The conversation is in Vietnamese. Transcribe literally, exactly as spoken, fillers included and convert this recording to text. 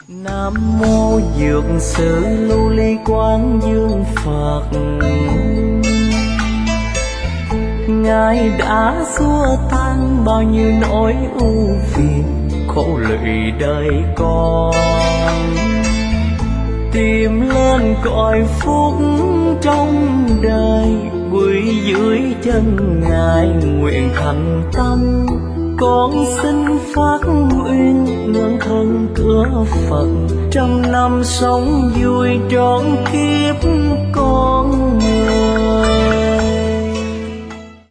Nam mô Dược Sư Lưu Ly Quán Dương Phật, Ngài đã xua tan bao nhiêu nỗi ưu phiền khổ lụy đời con. Tìm lên cõi phúc trong đời, quỳ dưới chân Ngài nguyện thành tâm. Con xin phát nguyện nương thân cửa Phật, trăm năm sống vui trọn kiếp con người.